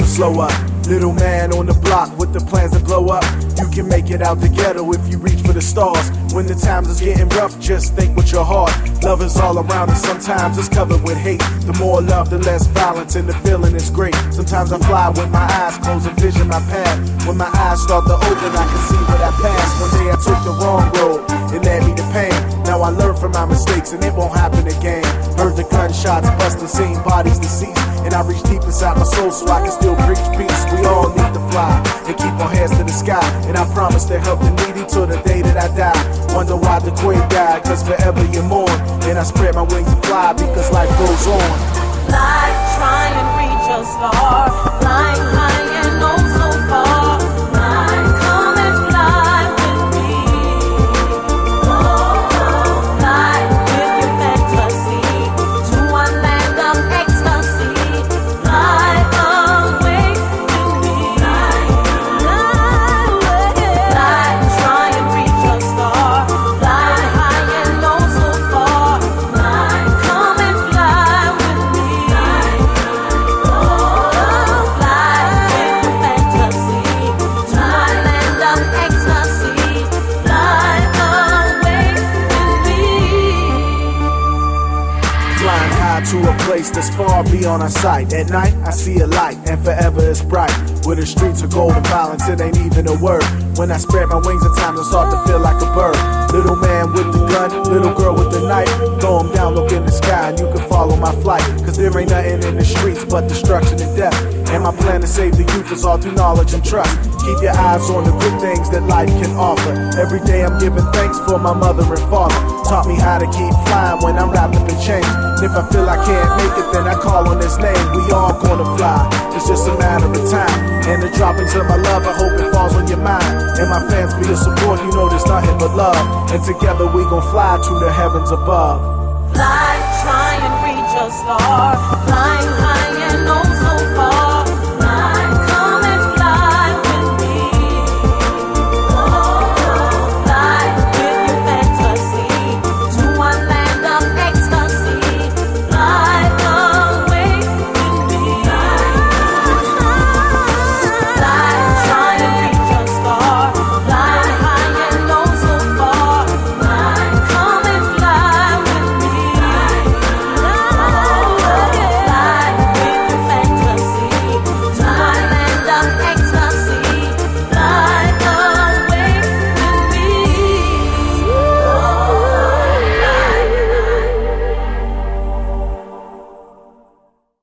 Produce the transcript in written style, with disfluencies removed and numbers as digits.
never slow up. Little man on the block with the plans to blow up. You can make it out the ghetto if you reach for the stars. When the times is getting rough, just think with your heart. Love is all around and sometimes it's covered with hate. The more love, the less violence, and the feeling is great. Sometimes I fly with my eyes closed and vision my path. When my eyes start to open, I can see what I passed. One day I took the wrong road, it led me to pain. Now I learn from my mistakes and it won't happen again. Heard the gunshots busting, seen bodies deceased, and I reach deep inside my soul so I can still preach peace. We all need to fly and keep our heads to the sky, and I promise to help the needy till the day that I die. Wonder why the queen died, cause forever you mourn. And I spread my wings and fly because life goes on. Fly, try and reach a star. Flying high and oh so far. Fly, come and fly with me. Oh, fly with your fantasy to a land of ecstasy. Fly away with me. Fly away. Fly, try and reach a star. Fly high and oh so far. Fly, come and fly with me. Oh, fly with your fantasy to a land of ecstasy. Fly away with me. Flying high to a place that's far beyond our sight. At night, I see a light, and forever it's bright. Where the streets are gold and violence, it ain't even a word. When I spread my wings, at times I start to feel like a bird. Little man with the gun, little girl with the knife. Throw 'em down, look in the sky, and you can follow my flight. Cause there ain't nothing in the streets but destruction and death. And my plan to save the youth is all through knowledge and trust. Keep your eyes on the good things that life can offer. Every day I'm giving thanks for my mother and father. Taught me how to keep flying when I'm wrapped up in chains. And if I feel I can't make it, then I call on his name. We all gonna fly, it's just a matter of time. And the droppings of my love, I hope it falls on your mind. And my fans for your support, you know there's nothing but love. And together we gon' fly to the heavens above. Fly, try and reach a star. Flying high